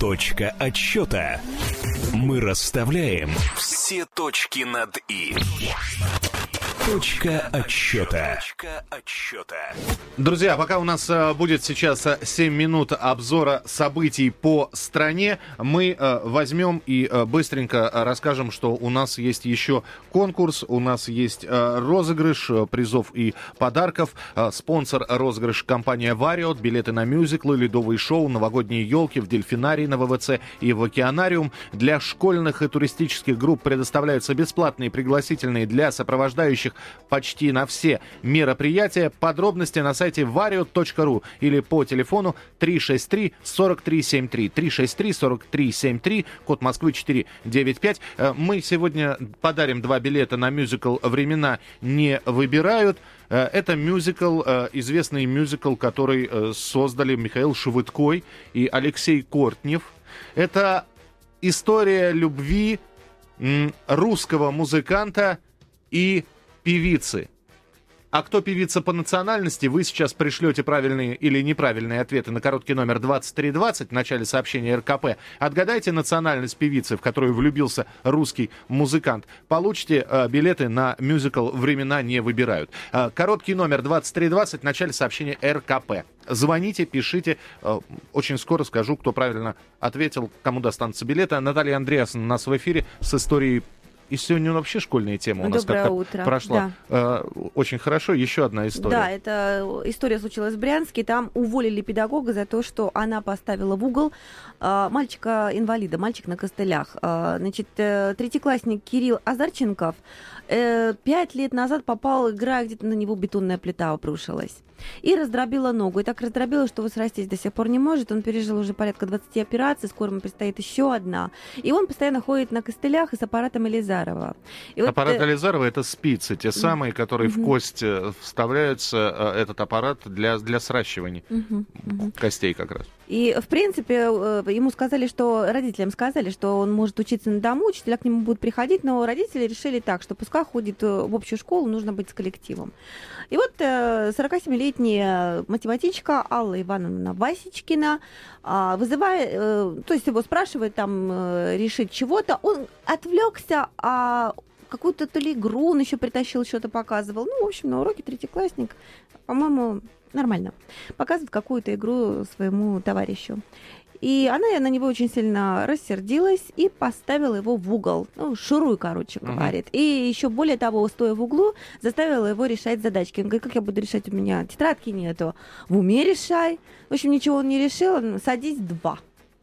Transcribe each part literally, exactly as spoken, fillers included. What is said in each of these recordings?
Точка отсчета. Мы расставляем все точки над «и». Точка отсчета. Друзья, пока у нас э, будет сейчас э, семь минут обзора событий по стране, мы э, возьмем и э, быстренько расскажем, что у нас есть еще конкурс, у нас есть э, розыгрыш э, призов и подарков. Э, спонсор розыгрыш компания «Вариот». Билеты на мюзиклы, ледовые шоу, новогодние елки в Дельфинарии на ВВЦ и в Океанариум. Для школьных и туристических групп предоставляются бесплатные пригласительные для сопровождающих почти на все мероприятия. Подробности на сайте вариот точка ру или по телефону три шесть три сорок три семьдесят три. три шесть три сорок три семьдесят три, код Москвы четыреста девяносто пять. Мы сегодня подарим два билета на мюзикл «Времена не выбирают». Это мюзикл, известный мюзикл, который создали Михаил Швыдкой и Алексей Кортнев. Это история любви русского музыканта и певицы. А кто певица по национальности, вы сейчас пришлете правильные или неправильные ответы на короткий номер двадцать три двадцать в начале сообщения РКП. Отгадайте национальность певицы, в которую влюбился русский музыкант. Получите э, билеты на мюзикл «Времена не выбирают». Э, короткий номер двадцать три двадцать в начале сообщения РКП. Звоните, пишите. Э, очень скоро скажу, кто правильно ответил, кому достанутся билеты. Наталья Андреасовна у нас в эфире с историей. И сегодня вообще школьная тема у нас Доброе как-то утро. прошла. Да. Э, очень хорошо. Еще одна история. Да, эта история случилась в Брянске. Там уволили педагога за то, что она поставила в угол э, мальчика-инвалида, мальчик на костылях. Э, значит, э, третьеклассник Кирилл Азарченков э, пять лет назад попал, играя, где-то на него бетонная плита обрушилась. И раздробила ногу. И так раздробила, что восрастись до сих пор не может. Он пережил уже порядка двадцать операций, скоро ему предстоит еще одна. И он постоянно ходит на костылях и с аппаратом Элизарова. И аппарат вот, Элизарова — это спицы, те самые, которые mm-hmm. в кость вставляются, этот аппарат для, для сращивания mm-hmm. Mm-hmm. костей как раз. И, в принципе, ему сказали, что родителям сказали, что он может учиться на дому, учителя к нему будут приходить, но родители решили так, что пускай ходит в общую школу, нужно быть с коллективом. И вот сорокасемилетняя математичка Алла Ивановна Васечкина, вызывая, то есть его спрашивает там решить чего-то, он отвлекся, а какую-то то ли игру он еще притащил, что-то показывал. Ну, в общем, на уроке третьеклассник, по-моему, нормально. Показывает какую-то игру своему товарищу. И она на него очень сильно рассердилась и поставила его в угол. Ну, шуруй, короче, говорит. Uh-huh. И еще более того, стоя в углу, заставила его решать задачки. Он говорит, как я буду решать, у меня тетрадки нету. В уме решай. В общем, ничего он не решил. Садись два.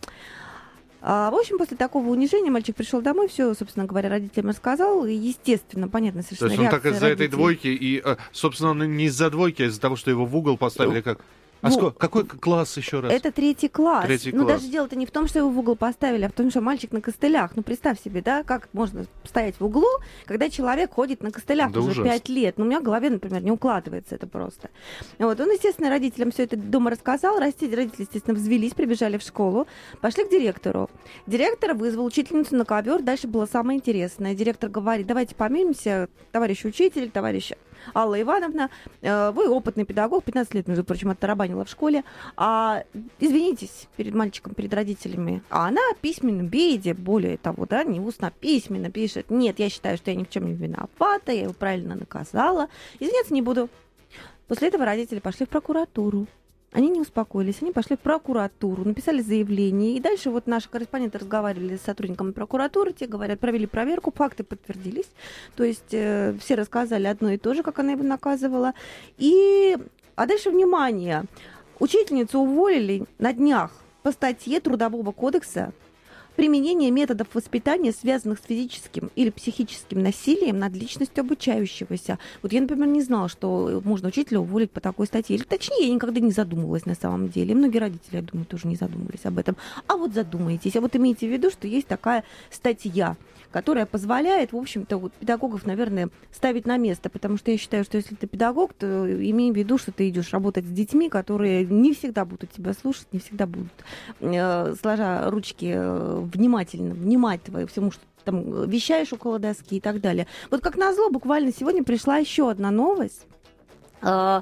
А, в общем, после такого унижения мальчик пришел домой, все, собственно говоря, родителям рассказал. И, естественно, понятно совершенно. То есть он так из-за родителей. этой двойки, и, собственно, не из-за двойки, а из-за того, что его в угол поставили, как... А Ну, сколько, какой класс еще раз? Это третий класс. Третий Ну, класс. даже дело-то не в том, что его в угол поставили, а в том, что мальчик на костылях. Ну, представь себе, да, как можно стоять в углу, когда человек ходит на костылях да уже ужасно. пять лет. Ну, у меня в голове, например, не укладывается это просто. Вот. Он, естественно, родителям все это дома рассказал. Родители, естественно, взвелись, прибежали в школу, пошли к директору. Директор вызвал учительницу на ковер. Дальше было самое интересное. Директор говорит, давайте помиримся, товарищ учитель, товарищ Алла Ивановна, вы опытный педагог, пятнадцать лет, между прочим, оттарабанила в школе, а, извинитесь перед мальчиком, перед родителями. А она письменным виде, более того, да, не устно, а письменно пишет, нет, я считаю, что я ни в чем не виновата, я его правильно наказала, извиняться не буду. После этого родители пошли в прокуратуру. Они не успокоились, они пошли в прокуратуру, написали заявление, и дальше вот наши корреспонденты разговаривали с сотрудниками прокуратуры, те говорят, провели проверку, факты подтвердились, то есть э, все рассказали одно и то же, как она его наказывала, и, а дальше, внимание, учительницу уволили на днях по статье Трудового кодекса применение методов воспитания, связанных с физическим или психическим насилием над личностью обучающегося. Вот я, например, не знала, что можно учителя уволить по такой статье. Или точнее, я никогда не задумывалась на самом деле. И многие родители, я думаю, тоже не задумывались об этом. А вот задумайтесь. А вот имейте в виду, что есть такая статья, которая позволяет, в общем-то, вот педагогов, наверное, ставить на место, потому что я считаю, что если ты педагог, то имей в виду, что ты идешь работать с детьми, которые не всегда будут тебя слушать, не всегда будут, э, сложа ручки, э, внимательно внимать твоему всему, что ты там вещаешь около доски и так далее. Вот как назло, буквально сегодня пришла еще одна новость.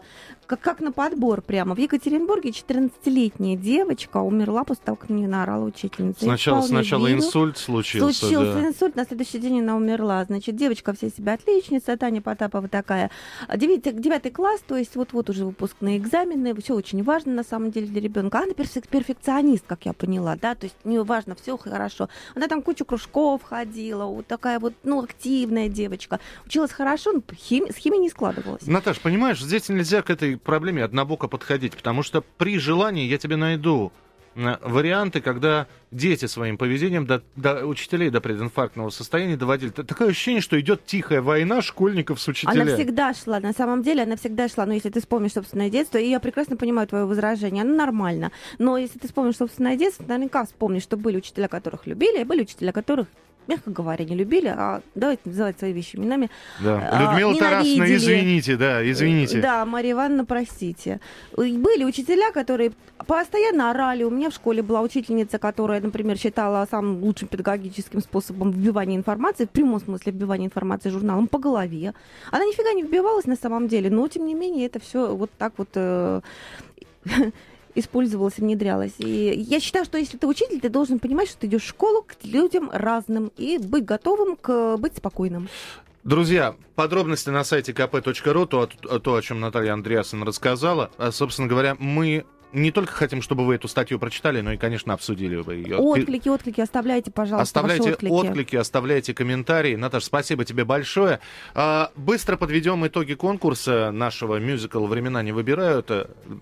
как, как на подбор прямо. В Екатеринбурге четырнадцатилетняя девочка умерла после того, как на нее наорала учительница. Сначала, сначала верю. инсульт случился. Случился да. инсульт, на следующий день она умерла. Значит, девочка вся себя отличница, Таня Потапова такая. Девятый, девятый класс, то есть вот-вот уже выпускные экзамены, все очень важно на самом деле для ребенка. Она перфекционист, как я поняла, да, то есть у нее важно все хорошо. Она там кучу кружков ходила, вот такая вот, ну, активная девочка. Училась хорошо, но хими, с химией не складывалась. Наташ, понимаешь, здесь нельзя к этой проблеме однобоко подходить, потому что при желании я тебе найду варианты, когда дети своим поведением до, до учителей до прединфарктного состояния доводили. Такое ощущение, что идет тихая война школьников с учителями. Она всегда шла, на самом деле, она всегда шла. Но если ты вспомнишь собственное детство, и я прекрасно понимаю твое возражение, оно нормально. Но если ты вспомнишь собственное детство, наверняка вспомнишь, что были учителя, которых любили, и были учителя, которых, мягко говоря, не любили, а давайте называть свои вещи именами. Да. Людмила Тарасовна, извините, да, извините. Да, Мария Ивановна, простите. Были учителя, которые постоянно орали. У меня в школе была учительница, которая, например, считала самым лучшим педагогическим способом вбивания информации, в прямом смысле вбивания информации журналом, по голове. Она нифига не вбивалась на самом деле, но, тем не менее, это все вот так вот... Э- использовалось и внедрялось. И я считаю, что если ты учитель, ты должен понимать, что ты идешь в школу к людям разным и быть готовым к быть спокойным. Друзья, подробности на сайте ка пэ точка ру, то, то, о чем Наталья Андреасон рассказала. Собственно говоря, мы не только хотим, чтобы вы эту статью прочитали, но и, конечно, обсудили бы ее. Отклики, отклики оставляйте, пожалуйста. Оставляйте отклики. отклики, оставляйте комментарии. Наташа, спасибо тебе большое. Быстро подведем итоги конкурса нашего мюзикла «Времена не выбирают».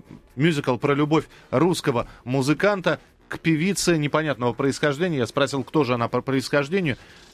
Мюзикл про любовь русского музыканта к певице непонятного происхождения. Я спросил, кто же она по происхождению.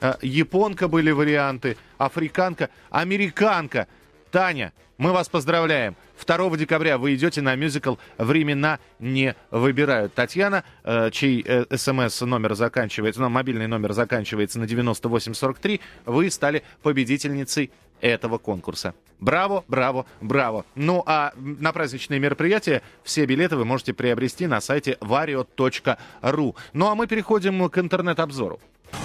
Японка были варианты, африканка, американка. Таня, мы вас поздравляем. второго декабря вы идете на мюзикл «Времена не выбирают». Татьяна, э, чей э, смс-номер заканчивается, ну, мобильный номер заканчивается на девяносто восемь сорок три, вы стали победительницей этого конкурса. Браво, браво, браво. Ну, а на праздничные мероприятия все билеты вы можете приобрести на сайте варио точка ру. Ну, а мы переходим к интернет-обзору.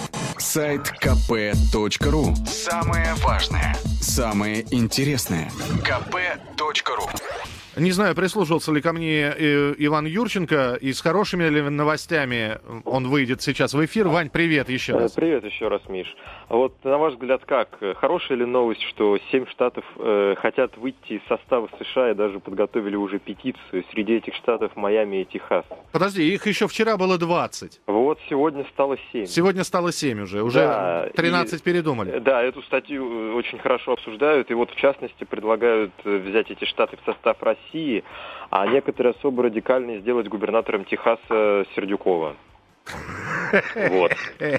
Сайт ка пэ точка ру. Самое важное, самое интересное. ка пэ точка ру. Не знаю, прислушался ли ко мне э, Иван Юрченко, и с хорошими ли новостями он выйдет сейчас в эфир. Вань, привет еще раз. Привет еще раз, Миш. Вот, на ваш взгляд, как? Хорошая ли новость, что семь штатов э, хотят выйти из состава США и даже подготовили уже петицию? Среди этих штатов Майами и Техас. Подожди, их еще вчера было двадцать. Вот, сегодня стало семь. Сегодня стало семь уже, уже да, тринадцать и, передумали. Да, эту статью очень хорошо обсуждают, и вот, в частности, предлагают взять эти штаты в состав России, а некоторые особо радикальные сделать губернатором Техаса Сердюкова. Вот.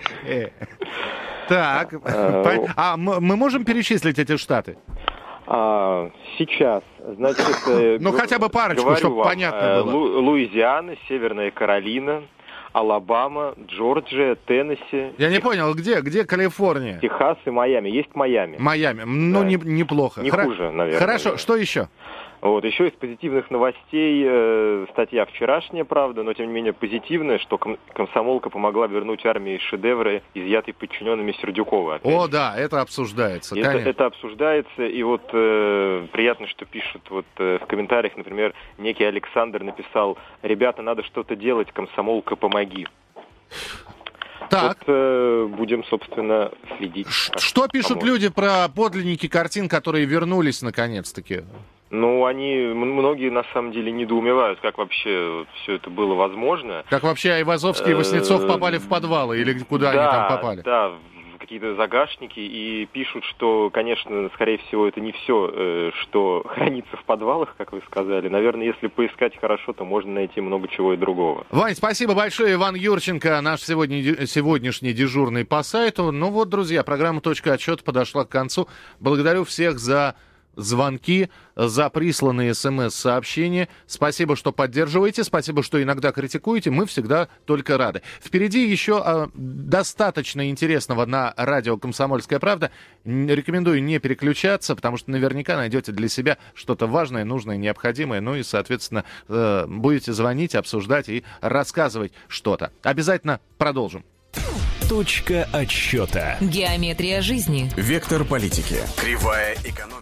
Так, а мы можем перечислить эти штаты? А, сейчас, значит... Ну, хотя бы парочку, чтобы понятно было. Лу- Луизиана, Северная Каролина, Алабама, Джорджия, Теннесси. Я не понял, где, где Калифорния? Техас и Майами. Есть Майами. Майами. Ну, да. не, неплохо. Не Хра... хуже, наверное. Хорошо, что еще? Вот, еще из позитивных новостей э, статья вчерашняя, правда, но тем не менее позитивная, что ком- комсомолка помогла вернуть армии шедевры, изъятые подчиненными Сердюкова. О, же. Да, это обсуждается. Это, это обсуждается, и вот э, приятно, что пишут вот э, в комментариях, например, некий Александр написал: «Ребята, надо что-то делать, комсомолка, помоги». Так. Вот э, будем, собственно, следить. Что пишут поможет. Люди про подлинники картин, которые вернулись наконец-таки? Ну, они, многие, на самом деле, недоумевают, как вообще все это было возможно. Как вообще Айвазовский и Васнецов попали в подвалы, или куда да, они там попали? Да, в какие-то загашники, и пишут, что, конечно, скорее всего, это не все, что хранится в подвалах, как вы сказали. Наверное, если поискать хорошо, то можно найти много чего и другого. Вань, спасибо большое. Иван Юрченко, наш сегодня, сегодняшний дежурный по сайту. Ну вот, друзья, программа «Точка отсчета» подошла к концу. Благодарю всех за звонки, за присланные смс-сообщения. Спасибо, что поддерживаете, спасибо, что иногда критикуете. Мы всегда только рады. Впереди еще э, достаточно интересного на радио «Комсомольская правда». Рекомендую не переключаться, потому что наверняка найдете для себя что-то важное, нужное, необходимое. Ну и, соответственно, э, будете звонить, обсуждать и рассказывать что-то. Обязательно продолжим. Точка отсчета. Геометрия жизни. Вектор политики. Кривая экономики.